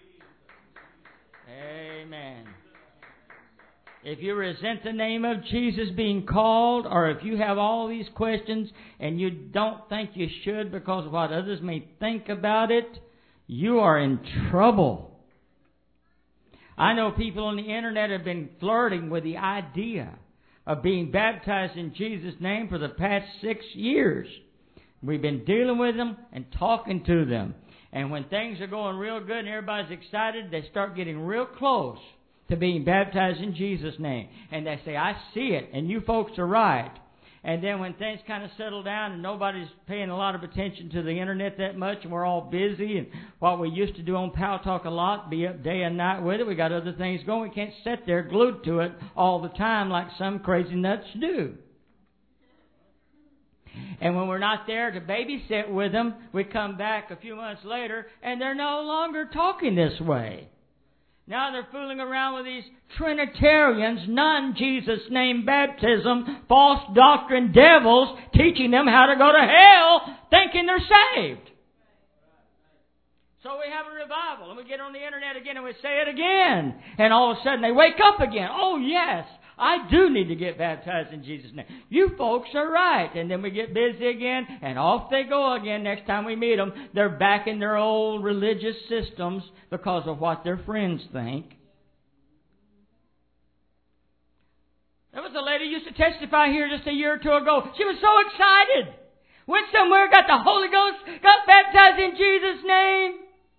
Amen. If you resent the name of Jesus being called, or if you have all these questions and you don't think you should because of what others may think about it, you are in trouble. I know people on the internet have been flirting with the idea of being baptized in Jesus' name for the past six years. We've been dealing with them and talking to them. And when things are going real good and everybody's excited, they start getting real close to being baptized in Jesus' name. And they say, I see it, and you folks are right. And then when things kind of settle down and nobody's paying a lot of attention to the internet that much, and we're all busy, and what we used to do on Pow Talk a lot, be up day and night with it, we got other things going. We can't sit there glued to it all the time like some crazy nuts do. And when we're not there to babysit with them, we come back a few months later, and they're no longer talking this way. Now they're fooling around with these Trinitarians, non-Jesus name baptism, false doctrine devils, teaching them how to go to hell, thinking they're saved. So we have a revival, and we get on the internet again, and we say it again. And all of a sudden they wake up again. Oh yes, I do need to get baptized in Jesus' name. You folks are right. And then we get busy again, and off they go again. Next time we meet them, they're back in their old religious systems because of what their friends think. There was a lady who used to testify here just a year or two ago. She was so excited. Went somewhere, got the Holy Ghost, got baptized in Jesus' name.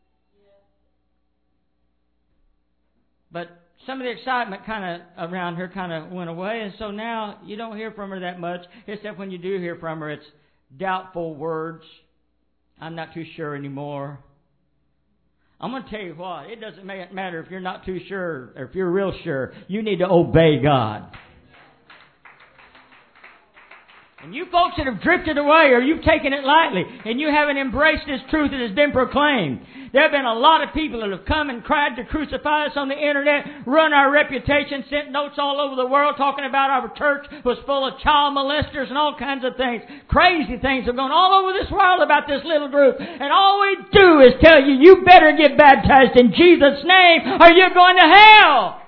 But some of the excitement kind of around her kind of went away, and so now you don't hear from her that much, except when you do hear from her, it's doubtful words. I'm not too sure anymore. I'm going to tell you what, it doesn't matter if you're not too sure or if you're real sure. You need to obey God. And you folks that have drifted away or you've taken it lightly and you haven't embraced this truth that has been proclaimed. There have been a lot of people that have come and cried to crucify us on the internet, run our reputation, sent notes all over the world talking about our church was full of child molesters and all kinds of things. Crazy things have gone all over this world about this little group. And all we do is tell you, you better get baptized in Jesus' name or you're going to hell.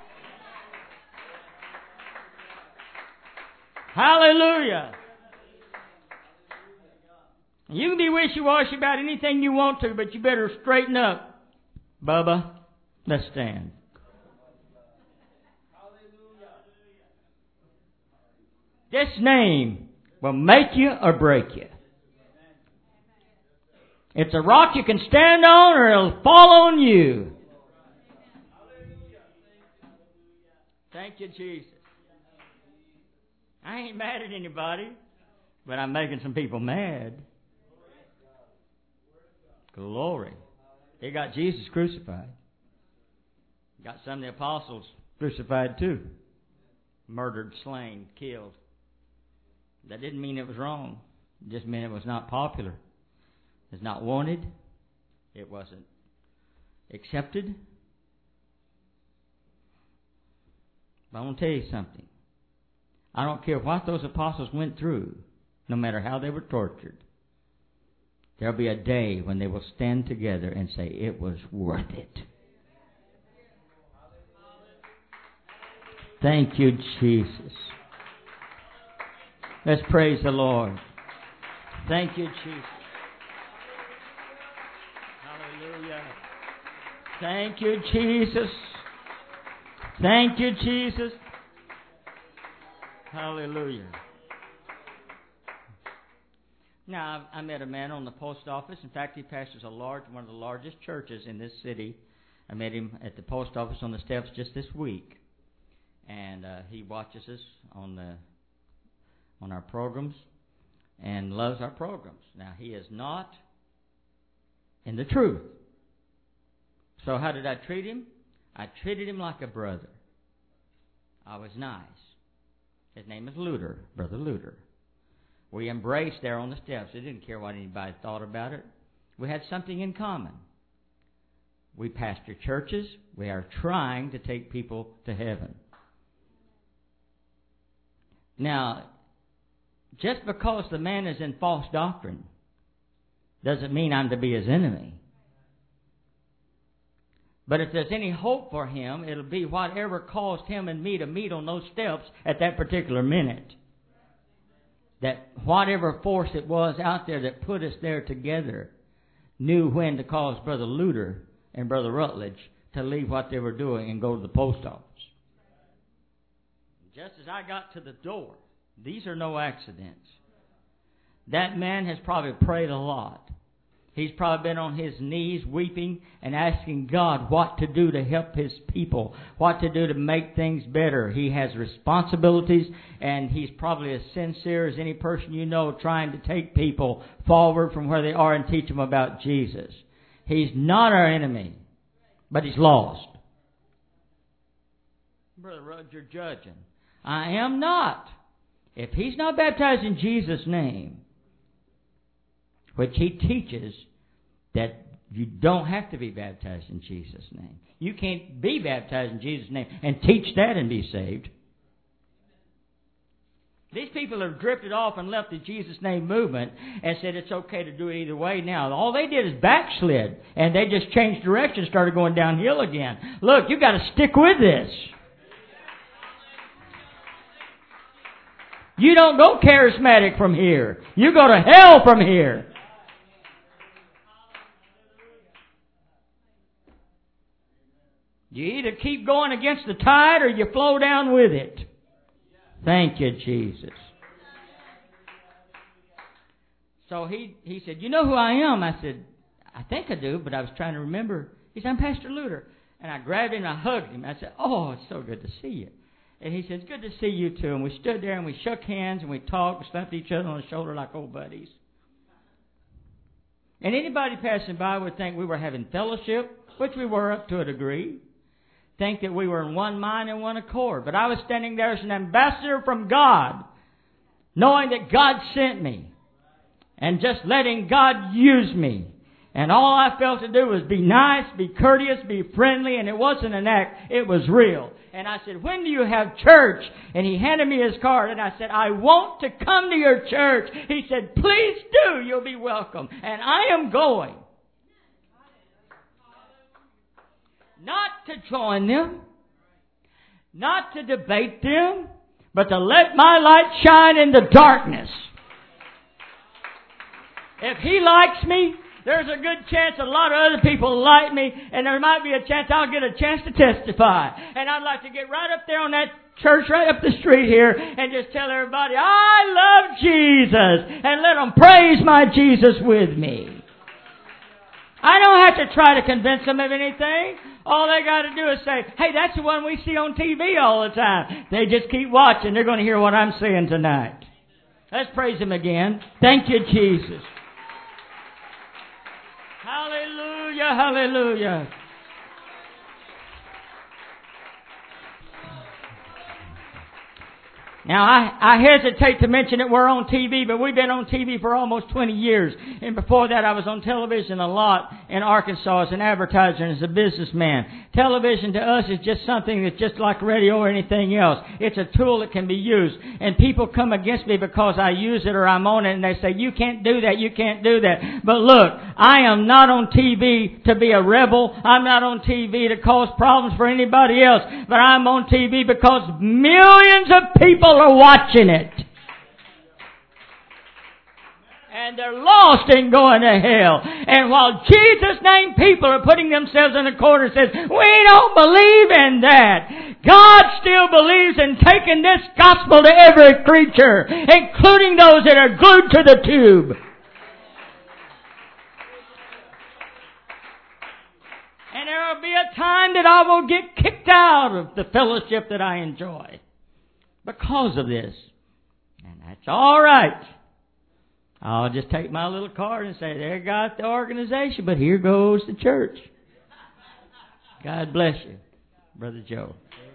Hallelujah. You can be wishy-washy about anything you want to, but you better straighten up. Bubba, let's stand. This name will make you or break you. It's a rock you can stand on or it'll fall on you. Thank you, Jesus. I ain't mad at anybody, but I'm making some people mad. Glory. They got Jesus crucified. Got some of the apostles crucified too. Murdered, slain, killed. That didn't mean it was wrong. It just meant it was not popular. It was not wanted. It wasn't accepted. But I want to tell you something. I don't care what those apostles went through, no matter how they were tortured. There'll be a day when they will stand together and say, it was worth it. Thank you, Jesus. Let's praise the Lord. Thank you, Jesus. Hallelujah. Thank you, Jesus. Thank you, Jesus. Hallelujah. Now, I met a man on the post office. In fact, he pastors a large, one of the largest churches in this city. I met him at the post office on the steps just this week, and uh, he watches us on the on our programs and loves our programs. Now, he is not in the truth. So, how did I treat him? I treated him like a brother. I was nice. His name is Luter, Brother Luter. We embraced there on the steps. We didn't care what anybody thought about it. We had something in common. We pastor churches. We are trying to take people to heaven. Now, just because the man is in false doctrine doesn't mean I'm to be his enemy. But if there's any hope for him, it'll be whatever caused him and me to meet on those steps at that particular minute. That whatever force it was out there that put us there together knew when to cause Brother Luter and Brother Rutledge to leave what they were doing and go to the post office. Just as I got to the door, these are no accidents. That man has probably prayed a lot. He's probably been on his knees weeping and asking God what to do to help his people, what to do to make things better. He has responsibilities, and he's probably as sincere as any person you know trying to take people forward from where they are and teach them about Jesus. He's not our enemy, but he's lost. Brother Ruggs, you're judging. I am not. If he's not baptized in Jesus' name, which he teaches that you don't have to be baptized in Jesus' name. You can't be baptized in Jesus' name and teach that and be saved. These people have drifted off and left the Jesus name movement and said it's okay to do it either way now. All they did is backslid, and they just changed direction, started going downhill again. Look, you've got to stick with this. You don't go charismatic from here. You go to hell from here. You either keep going against the tide or you flow down with it. Thank you, Jesus. So he, he said, you know who I am? I said, I think I do, but I was trying to remember. He said, I'm Pastor Luter. And I grabbed him and I hugged him. I said, oh, it's so good to see you. And he said, it's good to see you too. And we stood there and we shook hands and we talked. We slapped each other on the shoulder like old buddies. And anybody passing by would think we were having fellowship, which we were up to a degree. Think that we were in one mind and one accord. But I was standing there as an ambassador from God, knowing that God sent me and just letting God use me. And all I felt to do was be nice, be courteous, be friendly, and it wasn't an act, it was real. And I said, when do you have church? And he handed me his card, and I said, I want to come to your church. He said, please do, you'll be welcome. And I am going. Not to join them, not to debate them, but to let my light shine in the darkness. If he likes me, there's a good chance a lot of other people like me, and there might be a chance I'll get a chance to testify. And I'd like to get right up there on that church right up the street here and just tell everybody, I love Jesus, and let them praise my Jesus with me. I don't have to try to convince them of anything. All they got to do is say, hey, that's the one we see on T V all the time. They just keep watching. They're going to hear what I'm saying tonight. Let's praise Him again. Thank you, Jesus. Hallelujah, hallelujah. Now, I, I hesitate to mention that we're on T V, but we've been on T V for almost twenty years. And before that, I was on television a lot in Arkansas as an advertiser and as a businessman. Television to us is just something that's just like radio or anything else. It's a tool that can be used. And people come against me because I use it or I'm on it, and they say, you can't do that, you can't do that. But look, I am not on T V to be a rebel. I'm not on T V to cause problems for anybody else. But I'm on T V because millions of people are watching it. And they're lost and going to hell. And while Jesus' name people are putting themselves in a corner and says, we don't believe in that, God still believes in taking this gospel to every creature, including those that are glued to the tube. And there will be a time that I will get kicked out of the fellowship that I enjoy because of this. And that's all right. I'll just take my little card and say, there got the organization, but here goes the church. God bless you, Brother Joe.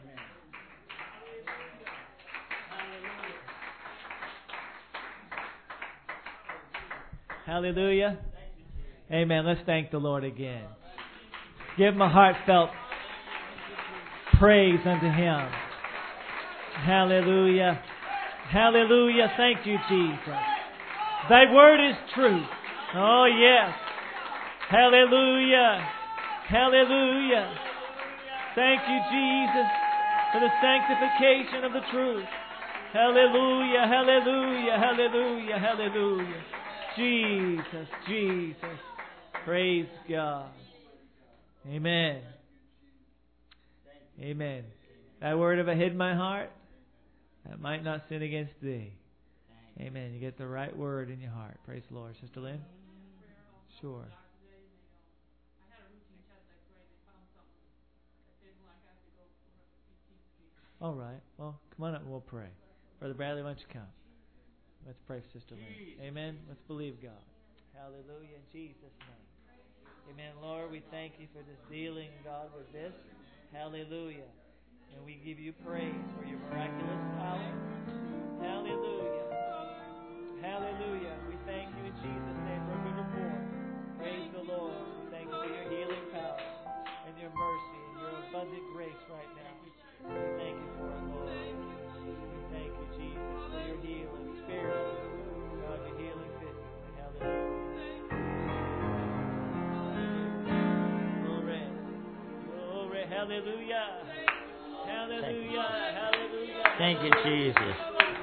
Hallelujah. Amen. Let's thank the Lord again. Give Him a heartfelt praise unto Him. Hallelujah. Hallelujah. Thank you, Jesus. Thy word is truth. Oh, yes. Hallelujah. Hallelujah. Thank you, Jesus, for the sanctification of the truth. Hallelujah. Hallelujah. Hallelujah. Hallelujah. Jesus. Jesus. Praise God. Amen. Amen. Thy word have I hid in my heart, that I might not sin against thee. Amen. You get the right word in your heart. Praise the Lord. Sister Lynn? Sure. All right. Well, come on up and we'll pray. Brother Bradley, why don't you come? Let's pray for Sister Lynn. Amen. Let's believe God. Hallelujah. In Jesus' name. Amen. Lord, we thank you for this dealing, God, with this. Hallelujah. And we give you praise for your miraculous power. Hallelujah. Hallelujah. We thank you in Jesus' name for a good report. Praise the Lord. We thank you for your healing power and your mercy and your abundant grace right now. We thank you for it, Lord. We thank you, Jesus, for your healing spirit. God, your healing physically. Hallelujah. Glory. Glory. Hallelujah. Hallelujah. Hallelujah. Thank you, Jesus.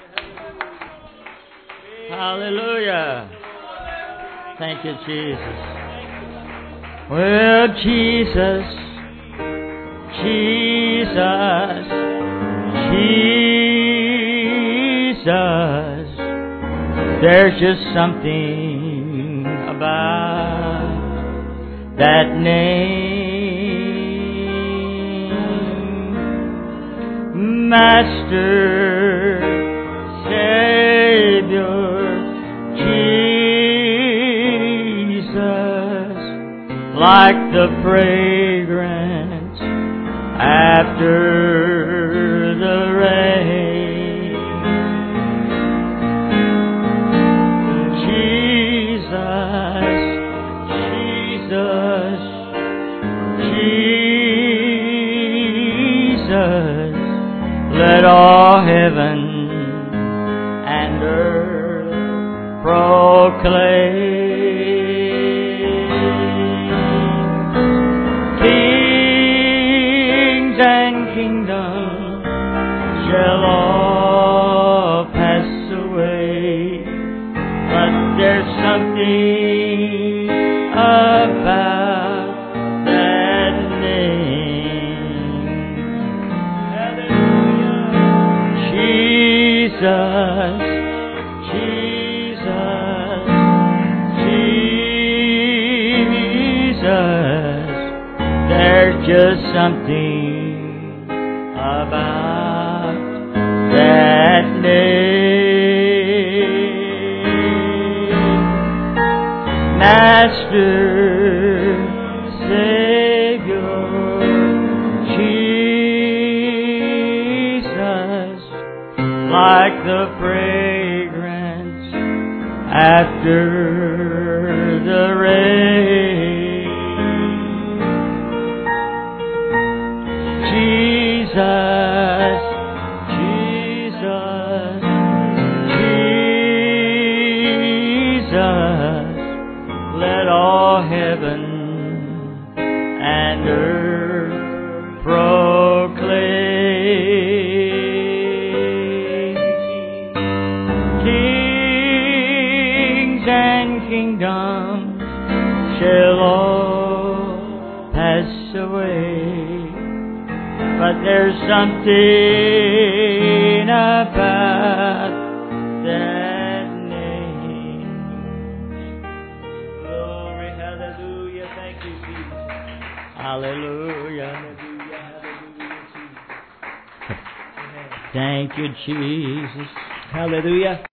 Hallelujah. Thank you, Jesus. Well, Jesus, Jesus, Jesus, there's just something about that name. Master, Savior, Jesus, like the fragrance after the rain. proclaim. Kings and kingdoms shall all pass away, but there's something about that name. Hallelujah. Jesus, Jesus, Jesus. There's just something about that name. Master, Savior, Jesus, like the fragrance after the rain. Jesus, Jesus, Jesus, let all heaven and earth proclaim. Kings and kingdoms shall all pass away, but there's something about that name. Glory, hallelujah. Thank you, Jesus. Hallelujah. Hallelujah, hallelujah, Jesus. Amen. Thank you, Jesus. Hallelujah.